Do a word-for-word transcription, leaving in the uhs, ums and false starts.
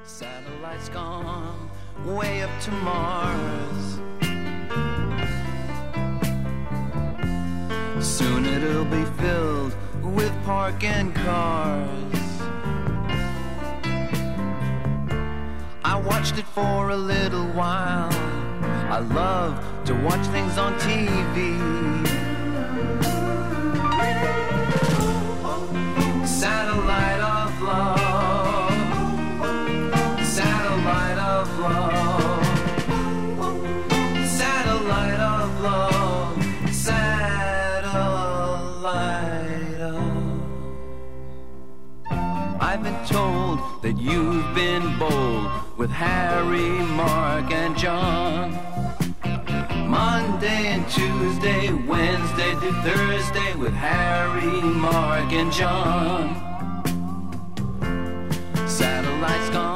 Satellites gone way up to Mars. Soon it'll be filled with parking cars. I watched it for a little while. I love to watch things on T V. Satellite of love, satellite of love, satellite of love, satellite of. I've been told that you've been bold with Harry, Mark, and John. Monday and Tuesday, Wednesday to Thursday with Harry, Mark, and John. Satellites gone